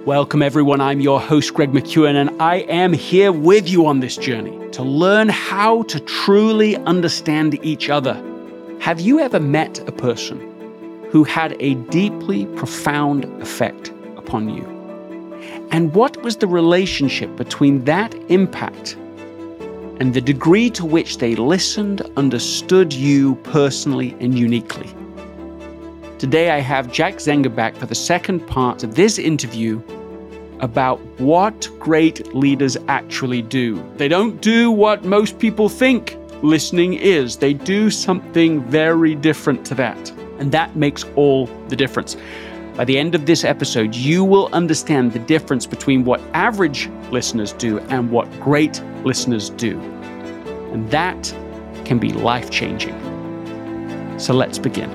Welcome everyone, I'm your host Greg McEwen, and I am here with you on this journey to learn how to truly understand each other. Have you ever met a person who had a deeply profound effect upon you? And what was the relationship between that impact and the degree to which they listened, understood you personally and uniquely? Today I have Jack Zenger back for the second part of this interview about what great leaders actually do. They don't do what most people think listening is. They do something very different to that. And that makes all the difference. By the end of this episode, you will understand the difference between what average listeners do and what great listeners do. And that can be life-changing. So let's begin.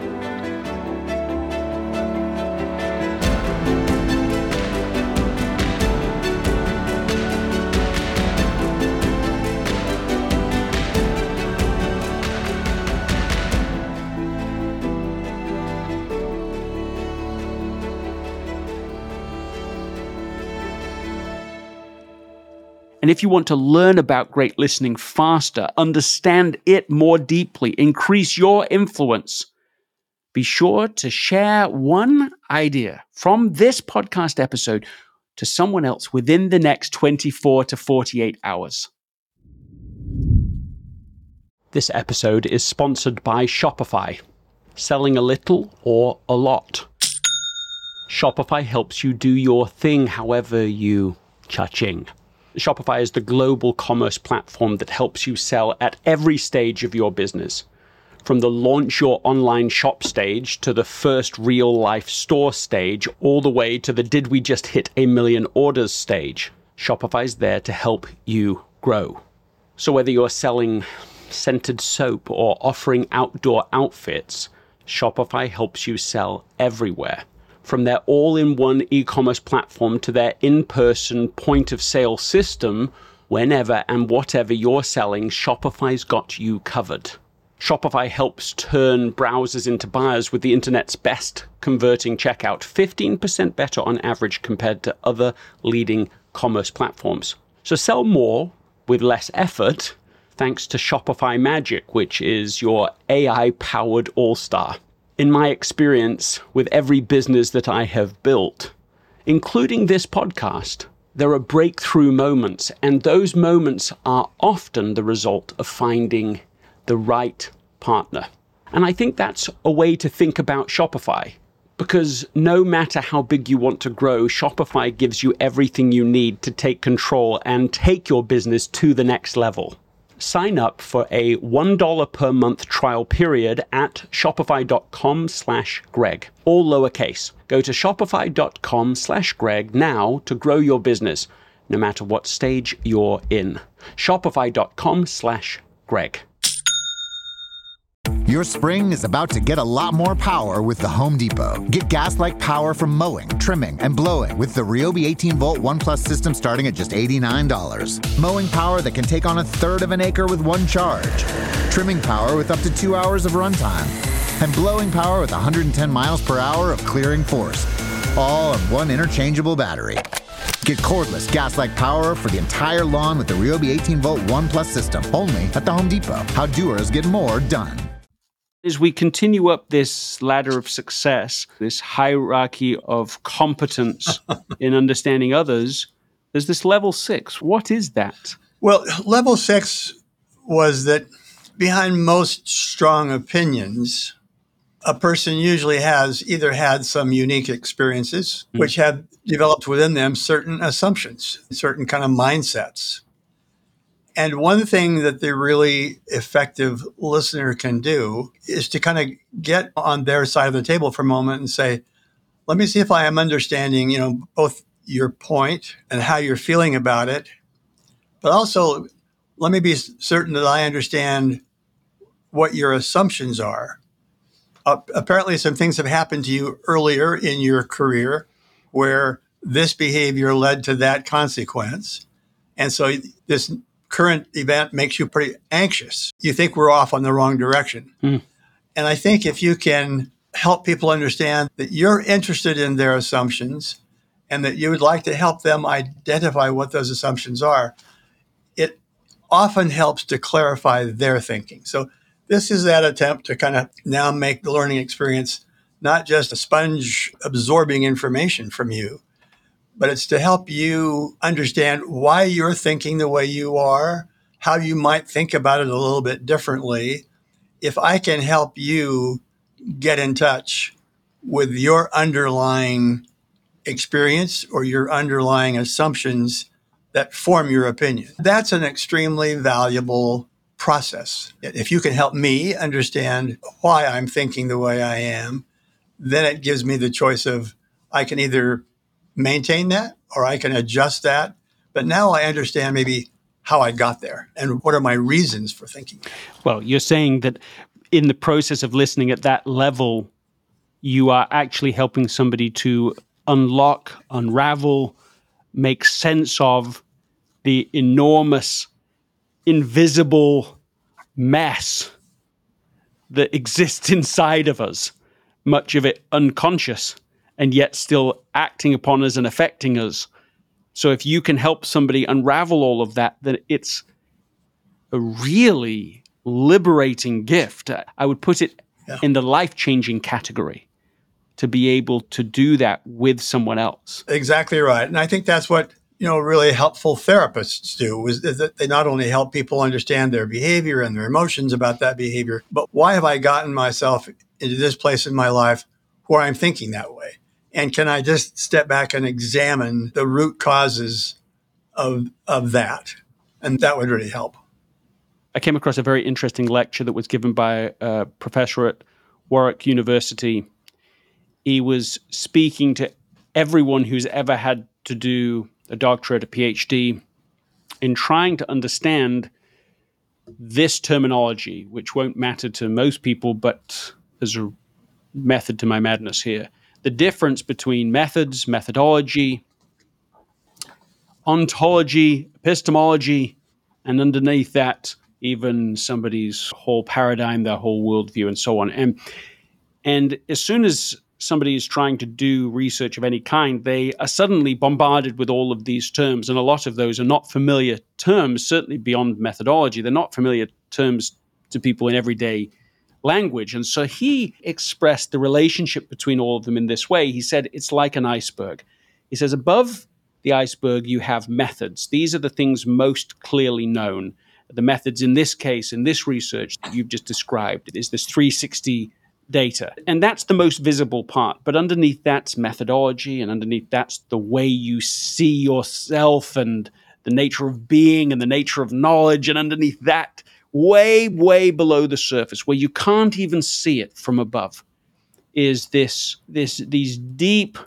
And if you want to learn about great listening faster, understand it more deeply, increase your influence, be sure to share one idea from this podcast episode to someone else within the next 24 to 48 hours. This episode is sponsored by Shopify. Selling a little or a lot. Shopify helps you do your thing however you cha-ching. Shopify is the global commerce platform that helps you sell at every stage of your business. From the launch your online shop stage to the first real life store stage, all the way to the did we just hit 1 million orders stage. Shopify's there to help you grow. So whether you're selling scented soap or offering outdoor outfits, Shopify helps you sell everywhere. From their all-in-one e-commerce platform to their in-person point-of-sale system, whenever and whatever you're selling, Shopify's got you covered. Shopify helps turn browsers into buyers with the internet's best converting checkout, 15% better on average compared to other leading commerce platforms. So sell more with less effort thanks to Shopify Magic, which is your AI-powered all-star. In my experience with every business that I have built, including this podcast, there are breakthrough moments, and those moments are often the result of finding the right partner. And I think that's a way to think about Shopify, because no matter how big you want to grow, Shopify gives you everything you need to take control and take your business to the next level. Sign up for a $1 per month trial period at shopify.com/Greg, all lowercase. Go to shopify.com/Greg now to grow your business, no matter what stage you're in. Shopify.com/Greg. Your spring is about to get a lot more power with the Home Depot. Get gas-like power from mowing, trimming, and blowing with the Ryobi 18-volt ONE+ system starting at just $89. Mowing power that can take on a third of an acre with one charge. Trimming power with up to 2 hours of runtime. And blowing power with 110 miles per hour of clearing force. All on one interchangeable battery. Get cordless gas-like power for the entire lawn with the Ryobi 18-volt ONE+ system. Only at the Home Depot. How doers get more done. As we continue up this ladder of success, this hierarchy of competence in understanding others, there's this level 6. What is that? Well, level 6 was that behind most strong opinions, a person usually has either had some unique experiences, which have developed within them certain assumptions, certain kind of mindsets. And one thing that the really effective listener can do is to kind of get on their side of the table for a moment and say, let me see if I am understanding, both your point and how you're feeling about it, but also let me be certain that I understand what your assumptions are. Apparently, some things have happened to you earlier in your career where this behavior led to that consequence. And so this current event makes you pretty anxious. You think we're off on the wrong direction. And I think if you can help people understand that you're interested in their assumptions and that you would like to help them identify what those assumptions are, it often helps to clarify their thinking. So this is that attempt to kind of now make the learning experience not just a sponge absorbing information from you, but it's to help you understand why you're thinking the way you are, how you might think about it a little bit differently. If I can help you get in touch with your underlying experience or your underlying assumptions that form your opinion, that's an extremely valuable process. If you can help me understand why I'm thinking the way I am, then it gives me the choice of I can either maintain that or I can adjust that. But now I understand maybe how I got there and what are my reasons for thinking. Well, you're saying that in the process of listening at that level, you are actually helping somebody to unlock, unravel, make sense of the enormous, invisible mess that exists inside of us, much of it unconscious, and yet still acting upon us and affecting us. So if you can help somebody unravel all of that, then it's a really liberating gift. I would put it in the life-changing category to be able to do that with someone else. Exactly right. And I think that's what really helpful therapists do, is that they not only help people understand their behavior and their emotions about that behavior, but why have I gotten myself into this place in my life where I'm thinking that way? And can I just step back and examine the root causes of that? And that would really help. I came across a very interesting lecture that was given by a professor at Warwick University. He was speaking to everyone who's ever had to do a doctorate, a PhD, in trying to understand this terminology, which won't matter to most people, but there's a method to my madness here. The difference between methods, methodology, ontology, epistemology, and underneath that, even somebody's whole paradigm, their whole worldview, and so on. And as soon as somebody is trying to do research of any kind, they are suddenly bombarded with all of these terms. And a lot of those are not familiar terms, certainly beyond methodology. They're not familiar terms to people in everyday language. And so he expressed the relationship between all of them in this way. He said, it's like an iceberg. He says, above the iceberg, you have methods. These are the things most clearly known. The methods in this case, in this research that you've just described, is this 360 data. And that's the most visible part. But underneath that's methodology, and underneath that's the way you see yourself and the nature of being and the nature of knowledge. And underneath that, way, way below the surface, where you can't even see it from above, is these deep,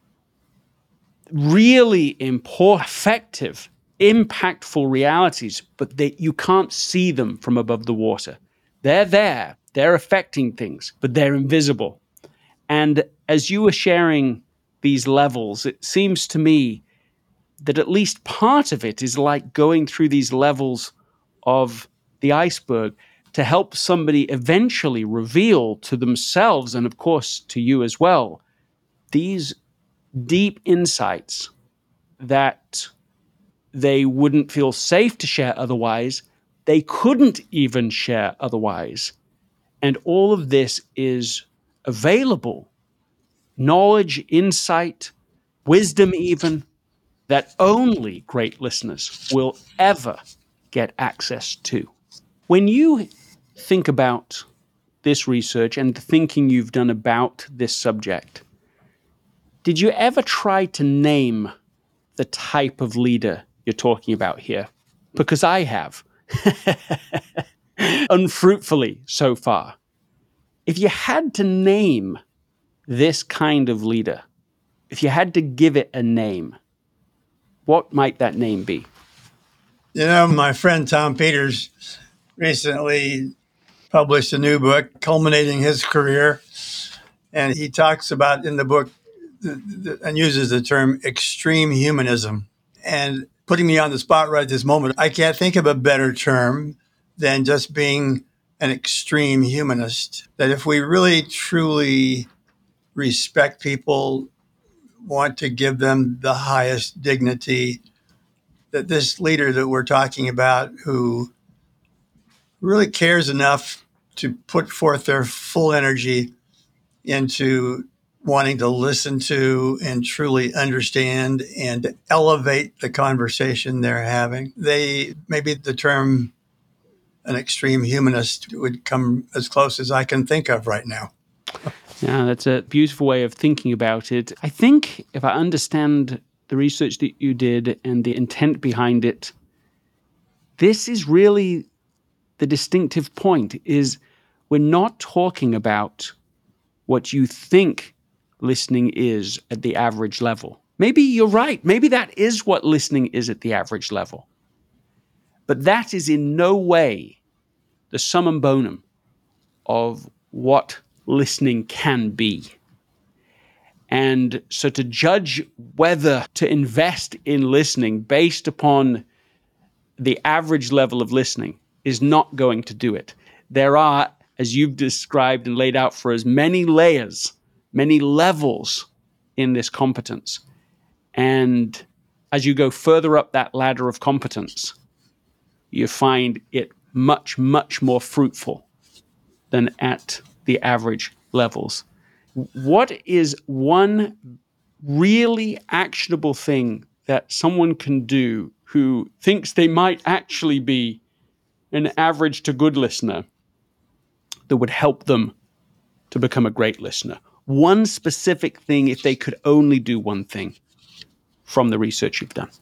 really important, effective, impactful realities, but you can't see them from above the water. They're there. They're affecting things, but they're invisible. And as you were sharing these levels, it seems to me that at least part of it is like going through these levels of the iceberg to help somebody eventually reveal to themselves, and of course to you as well, these deep insights that they wouldn't feel safe to share otherwise, they couldn't even share otherwise. And all of this is available. Knowledge, insight, wisdom even, that only great listeners will ever get access to. When you think about this research and the thinking you've done about this subject, did you ever try to name the type of leader you're talking about here? Because I have. Unfruitfully so far. If you had to name this kind of leader, if you had to give it a name, what might that name be? My friend Tom Peters recently published a new book culminating his career. And he talks about in the book and uses the term extreme humanism. And putting me on the spot right this moment, I can't think of a better term than just being an extreme humanist. That if we really truly respect people, want to give them the highest dignity. That this leader that we're talking about, who really cares enough to put forth their full energy into wanting to listen to and truly understand and elevate the conversation they're having. Maybe the term an extreme humanist would come as close as I can think of right now. Yeah, that's a beautiful way of thinking about it. I think if I understand the research that you did and the intent behind it, this is really the distinctive point, is we're not talking about what you think listening is at the average level. Maybe you're right. Maybe that is what listening is at the average level. But that is in no way the summum bonum of what listening can be. And so to judge whether to invest in listening based upon the average level of listening is not going to do it. There are, as you've described and laid out for us, many layers, many levels in this competence. And as you go further up that ladder of competence, you find it much, much more fruitful than at the average levels. What is one really actionable thing that someone can do who thinks they might actually be an average to good listener that would help them to become a great listener? One specific thing, if they could only do one thing from the research you've done.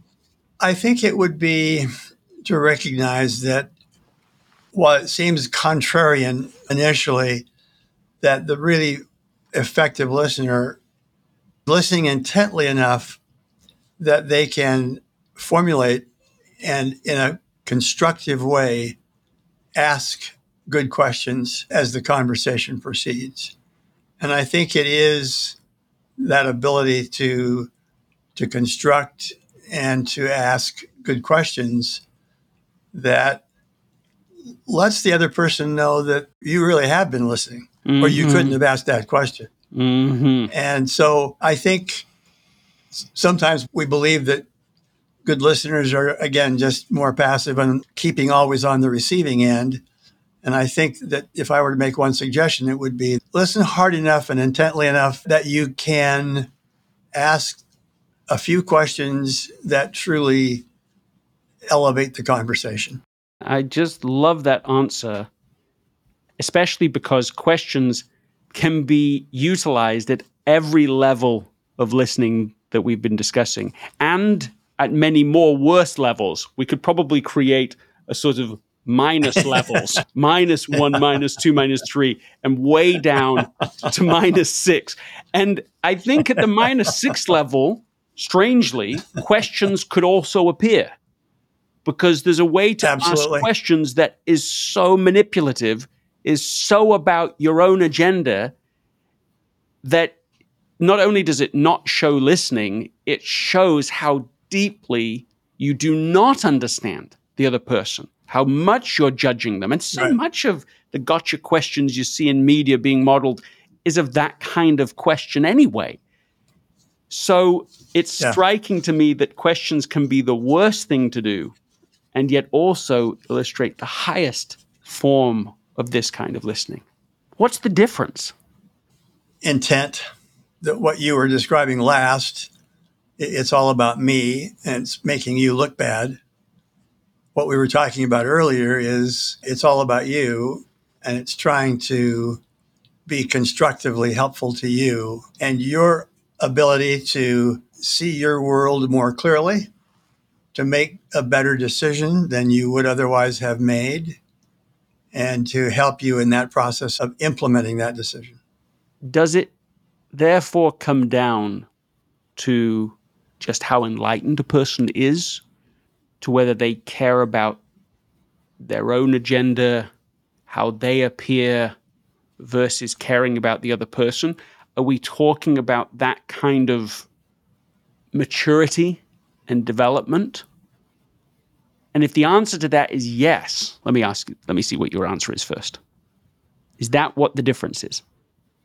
I think it would be to recognize that while it seems contrarian initially, that the really effective listener, listening intently enough that they can formulate and in a constructive way ask good questions as the conversation proceeds. And I think it is that ability to construct and to ask good questions that lets the other person know that you really have been listening, or you couldn't have asked that question. And so I think sometimes we believe that good listeners are, again, just more passive and keeping always on the receiving end. And I think that if I were to make one suggestion, it would be listen hard enough and intently enough that you can ask a few questions that truly elevate the conversation. I just love that answer, especially because questions can be utilized at every level of listening that we've been discussing, and at many more worse levels. We could probably create a sort of minus levels, -1, -2, -3, and way down to -6. And I think at the -6 level, strangely, questions could also appear, because there's a way to Absolutely. ask questions that is so manipulative, is so about your own agenda, that not only does it not show listening, it shows how deeply you do not understand the other person, how much you're judging them. And so much of the gotcha questions you see in media being modeled is of that kind of question anyway. So it's striking to me that questions can be the worst thing to do, and yet also illustrate the highest form of this kind of listening. What's the difference? Intent, that what you were describing last, it's all about me and it's making you look bad. What we were talking about earlier is it's all about you and it's trying to be constructively helpful to you and your ability to see your world more clearly, to make a better decision than you would otherwise have made, and to help you in that process of implementing that decision. Does it therefore come down to just how enlightened a person is, to whether they care about their own agenda, how they appear, versus caring about the other person? Are we talking about that kind of maturity and development? And if the answer to that is yes, let me see what your answer is first. Is that what the difference is?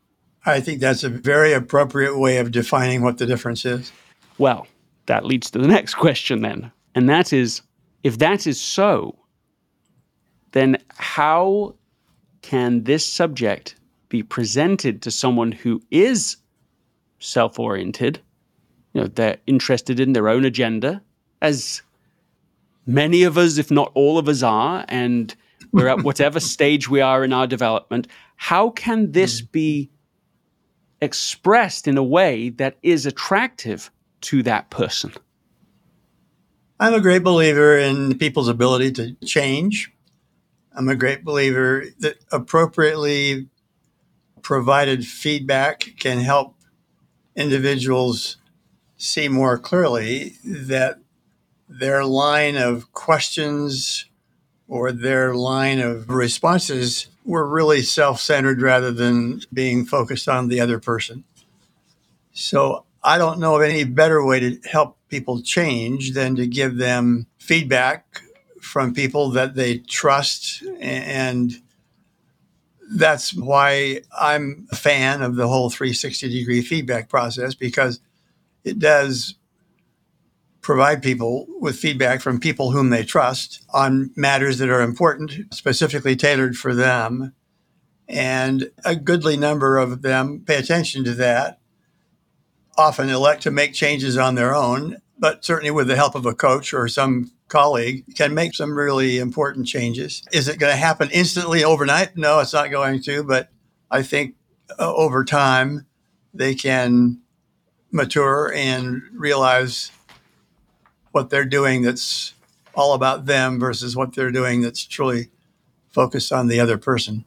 I think that's a very appropriate way of defining what the difference is. Well, that leads to the next question then. And that is, if that is so, then how can this subject be presented to someone who is self-oriented? They're interested in their own agenda, as many of us, if not all of us, are, and we're at whatever stage we are in our development. How can this be expressed in a way that is attractive to that person? I'm a great believer in people's ability to change. I'm a great believer that appropriately provided feedback can help individuals see more clearly that their line of questions or their line of responses were really self-centered rather than being focused on the other person. So I don't know of any better way to help people change than to give them feedback from people that they trust. And that's why I'm a fan of the whole 360-degree feedback process, because it does provide people with feedback from people whom they trust on matters that are important, specifically tailored for them. And a goodly number of them pay attention to that, often elect to make changes on their own, but certainly with the help of a coach or some colleague can make some really important changes. Is it going to happen instantly overnight? No, it's not going to, but I think over time they can mature and realize what they're doing that's all about them versus what they're doing that's truly focused on the other person.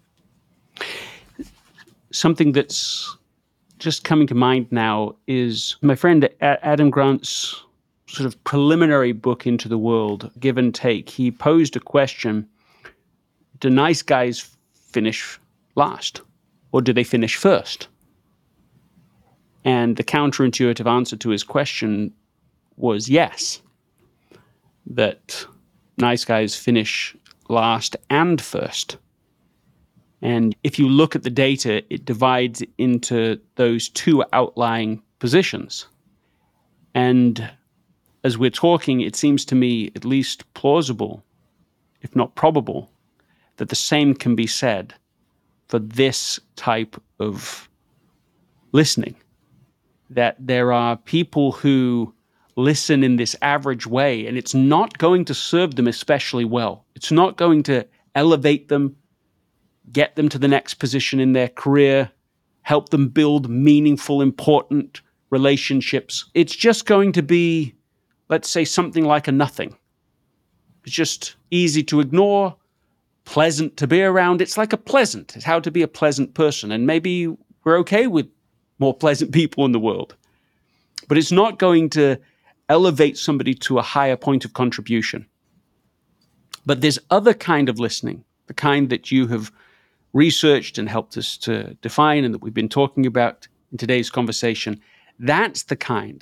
Something that's just coming to mind now is my friend Adam Grant's sort of preliminary book into the world, Give and Take. He posed a question: do nice guys finish last, or do they finish first? And the counterintuitive answer to his question was yes, that nice guys finish last and first. And if you look at the data, it divides into those two outlying positions. And as we're talking, it seems to me at least plausible, if not probable, that the same can be said for this type of listening. That there are people who listen in this average way, and it's not going to serve them especially well. It's not going to elevate them, get them to the next position in their career, help them build meaningful, important relationships. It's just going to be, let's say, something like a nothing. It's just easy to ignore, pleasant to be around. It's like it's how to be a pleasant person. And maybe we're okay with more pleasant people in the world. But it's not going to elevate somebody to a higher point of contribution. But there's other kind of listening, the kind that you have researched and helped us to define and that we've been talking about in today's conversation. That's the kind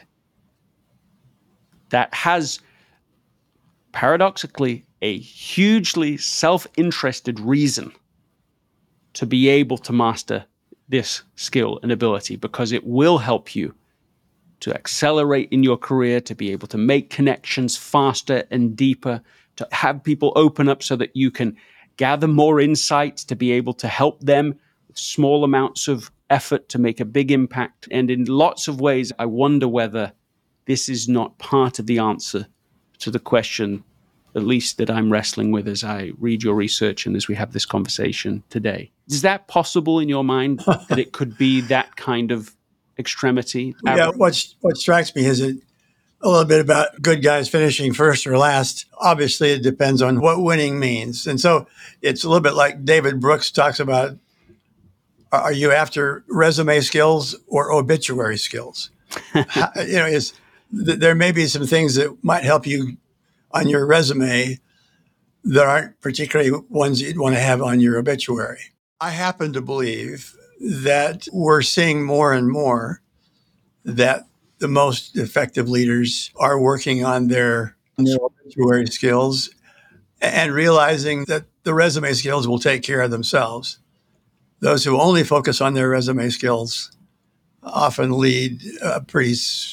that has, paradoxically, a hugely self-interested reason to be able to master this skill and ability, because it will help you to accelerate in your career, to be able to make connections faster and deeper, to have people open up so that you can gather more insights, to be able to help them with small amounts of effort to make a big impact. And in lots of ways, I wonder whether this is not part of the answer to the question, at least that I'm wrestling with as I read your research and as we have this conversation today. Is that possible in your mind, that it could be that kind of extremity? Yeah, what strikes me is a little bit about good guys finishing first or last. Obviously, it depends on what winning means. And so it's a little bit like David Brooks talks about, are you after resume skills or obituary skills? There may be some things that might help you on your resume that aren't particularly ones you'd want to have on your obituary. I happen to believe that we're seeing more and more that the most effective leaders are working on their obituary skills and realizing that the resume skills will take care of themselves. Those who only focus on their resume skills often lead a pretty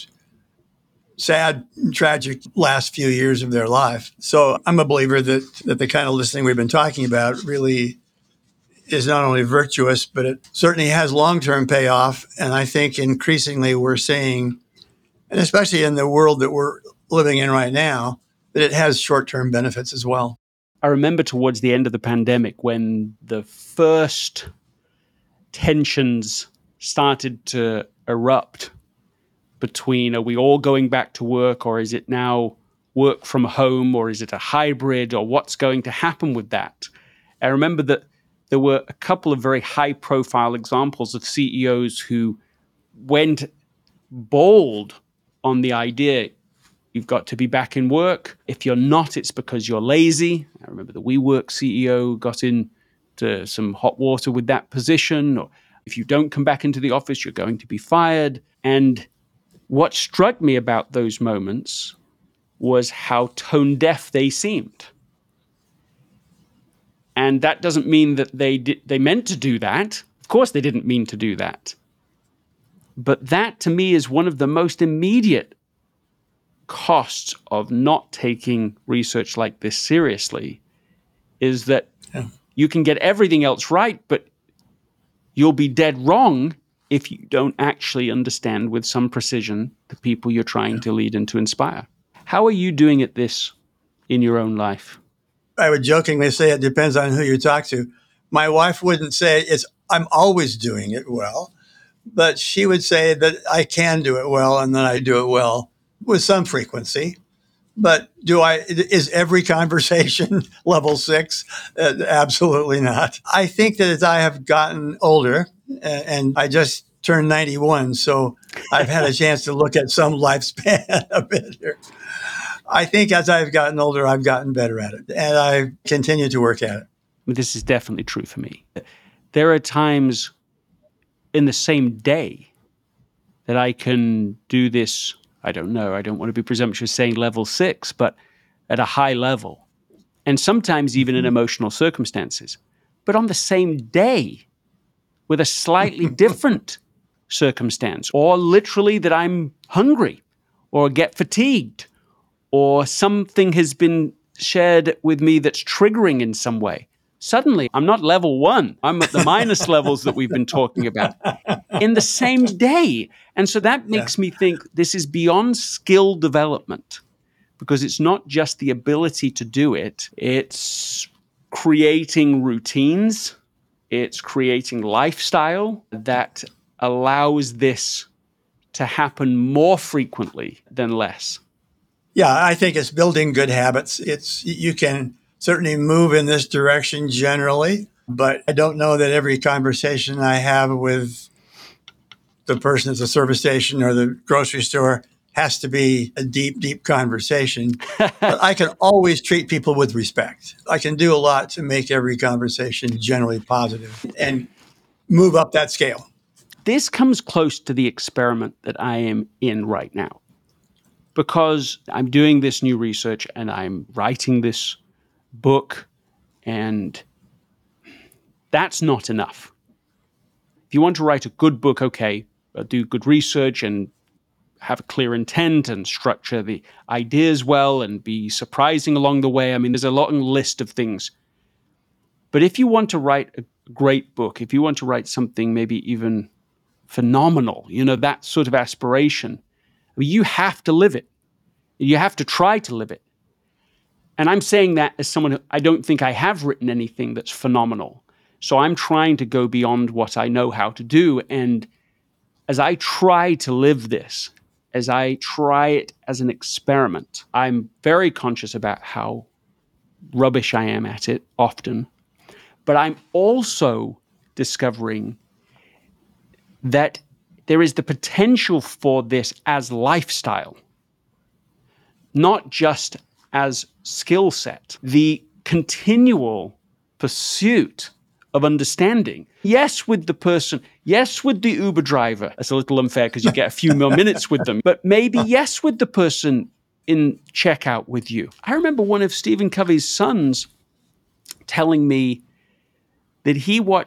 sad, tragic last few years of their life. So I'm a believer that the kind of listening we've been talking about really is not only virtuous, but it certainly has long-term payoff. And I think increasingly we're seeing, and especially in the world that we're living in right now, that it has short-term benefits as well. I remember towards the end of the pandemic when the first tensions started to erupt between, are we all going back to work, or is it now work from home, or is it a hybrid, or what's going to happen with that? I remember that there were a couple of very high-profile examples of CEOs who went bold on the idea, you've got to be back in work. If you're not, it's because you're lazy. I remember the WeWork CEO got into some hot water with that position. Or if you don't come back into the office, you're going to be fired. And what struck me about those moments was how tone deaf they seemed. And that doesn't mean that they meant to do that. Of course, they didn't mean to do that. But that, to me, is one of the most immediate costs of not taking research like this seriously, is that you can get everything else right, but you'll be dead wrong if you don't actually understand with some precision the people you're trying to lead and to inspire. How are you doing at this in your own life? I would jokingly say it depends on who you talk to. My wife wouldn't say I'm always doing it well, but she would say that I can do it well and that I do it well with some frequency. But is every conversation level 6? Absolutely not. I think that as I have gotten older, and I just turned 91, so I've had a chance to look at some lifespan a bit here. I think as I've gotten older, I've gotten better at it, and I continue to work at it. This is definitely true for me. There are times in the same day that I can do this, I don't know, I don't want to be presumptuous saying level 6, but at a high level, and sometimes even in emotional circumstances. But on the same day, with a slightly different circumstance, or literally that I'm hungry, or get fatigued, or something has been shared with me that's triggering in some way. Suddenly, I'm not level 1. I'm at the minus levels that we've been talking about in the same day. And so that makes me think this is beyond skill development, because it's not just the ability to do it. It's creating routines. It's creating lifestyle that allows this to happen more frequently than less. Yeah, I think it's building good habits. You can certainly move in this direction generally, but I don't know that every conversation I have with the person at the service station or the grocery store has to be a deep, deep conversation. But I can always treat people with respect. I can do a lot to make every conversation generally positive and move up that scale. This comes close to the experiment that I am in right now, because I'm doing this new research and I'm writing this book, and that's not enough. If you want to write a good book, okay, do good research and have a clear intent and structure the ideas well and be surprising along the way. I mean, there's a long list of things. But if you want to write a great book, if you want to write something maybe even phenomenal, that sort of aspiration, you have to live it. You have to try to live it. And I'm saying that as someone who I don't think I have written anything that's phenomenal. So I'm trying to go beyond what I know how to do. And as I try to live this, as I try it as an experiment, I'm very conscious about how rubbish I am at it often. But I'm also discovering that there is the potential for this as lifestyle, not just as skill set. The continual pursuit of understanding. Yes, with the person. Yes, with the Uber driver. That's a little unfair because you get a few more minutes with them. But maybe yes with the person in checkout with you. I remember one of Stephen Covey's sons telling me that he watched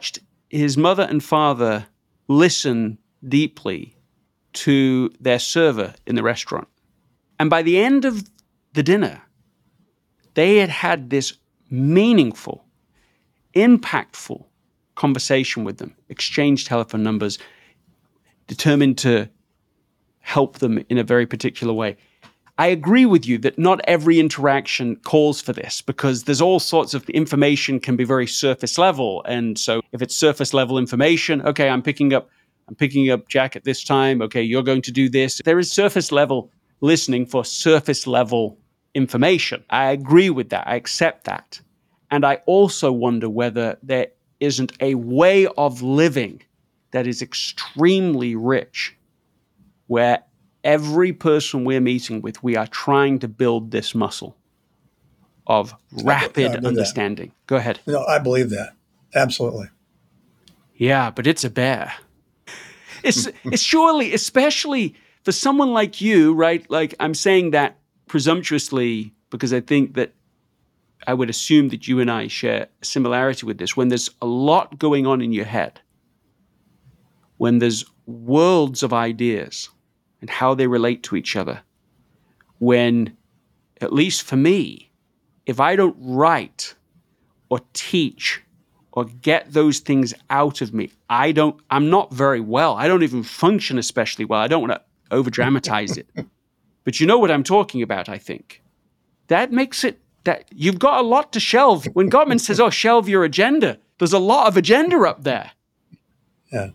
his mother and father listen deeply to their server in the restaurant. And by the end of the dinner, they had had this meaningful, impactful conversation with them, exchanged telephone numbers, determined to help them in a very particular way. I agree with you that not every interaction calls for this, because there's all sorts of information can be very surface level. And so if it's surface level information, okay, I'm picking up Jack at this time. Okay, you're going to do this. There is surface level listening for surface level information. I agree with that. I accept that. And I also wonder whether there isn't a way of living that is extremely rich, where every person we're meeting with, we are trying to build this muscle of rapid understanding. Go ahead. No, I believe that. Absolutely. Yeah, but it's a bear. It's surely, especially for someone like you, right? Like, I'm saying that presumptuously because I think that I would assume that you and I share a similarity with this. When there's a lot going on in your head, when there's worlds of ideas and how they relate to each other, when, at least for me, if I don't write or teach or get those things out of me, I'm not very well. I don't even function especially well. I don't want to over-dramatize it. But you know what I'm talking about, I think. That makes it that you've got a lot to shelve. When Gottman says, oh, shelve your agenda, there's a lot of agenda up there. Yeah.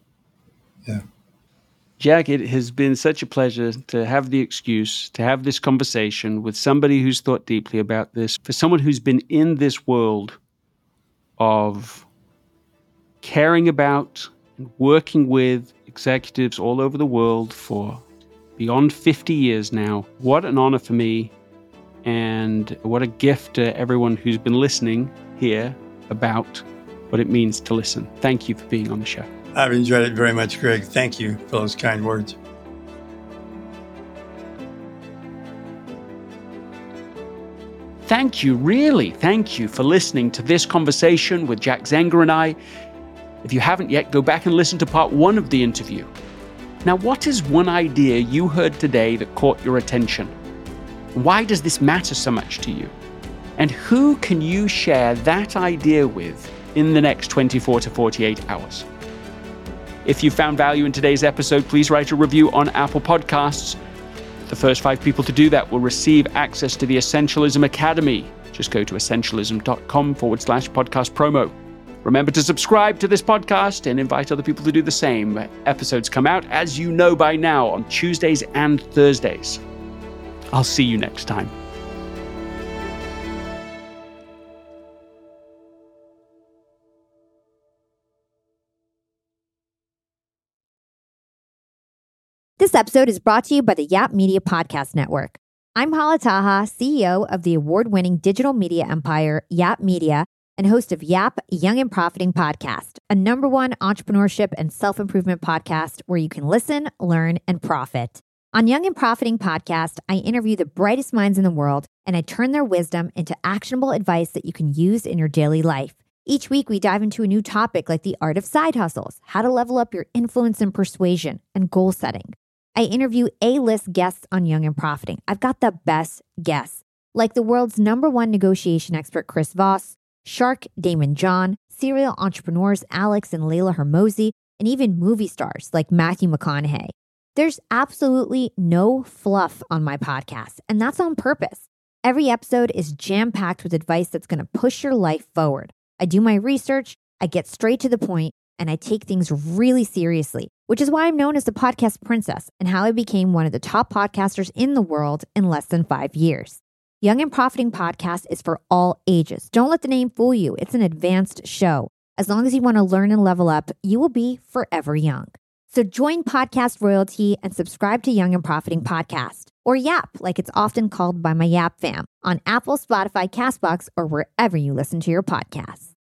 Jack, it has been such a pleasure to have the excuse to have this conversation with somebody who's thought deeply about this, for someone who's been in this world of caring about and working with executives all over the world for beyond 50 years now. What an honor for me, and what a gift to everyone who's been listening here about what it means to listen. Thank you for being on the show. I've enjoyed it very much, Greg. Thank you for those kind words. Thank you, really. Thank you for listening to this conversation with Jack Zenger and I. If you haven't yet, go back and listen to part 1 of the interview. Now, what is one idea you heard today that caught your attention? Why does this matter so much to you? And who can you share that idea with in the next 24 to 48 hours? If you found value in today's episode, please write a review on Apple Podcasts. The first 5 people to do that will receive access to the Essentialism Academy. Just go to essentialism.com/podcast promo. Remember to subscribe to this podcast and invite other people to do the same. Episodes come out, as you know by now, on Tuesdays and Thursdays. I'll see you next time. This episode is brought to you by the Yap Media Podcast Network. I'm Hala Taha, CEO of the award-winning digital media empire, Yap Media, and host of Yap Young and Profiting Podcast, a #1 entrepreneurship and self-improvement podcast where you can listen, learn, and profit. On Young and Profiting Podcast, I interview the brightest minds in the world, and I turn their wisdom into actionable advice that you can use in your daily life. Each week, we dive into a new topic like the art of side hustles, how to level up your influence and persuasion, and goal setting. I interview A-list guests on Young and Profiting. I've got the best guests, like the world's #1 negotiation expert, Chris Voss, Shark Damon John, serial entrepreneurs Alex and Layla Hermosi, and even movie stars like Matthew McConaughey. There's absolutely no fluff on my podcast, and that's on purpose. Every episode is jam-packed with advice that's going to push your life forward. I do my research, I get straight to the point, and I take things really seriously, which is why I'm known as the podcast princess and how I became one of the top podcasters in the world in less than 5 years. Young and Profiting Podcast is for all ages. Don't let the name fool you. It's an advanced show. As long as you want to learn and level up, you will be forever young. So join Podcast Royalty and subscribe to Young and Profiting Podcast, or YAP, like it's often called by my YAP fam, on Apple, Spotify, CastBox, or wherever you listen to your podcasts.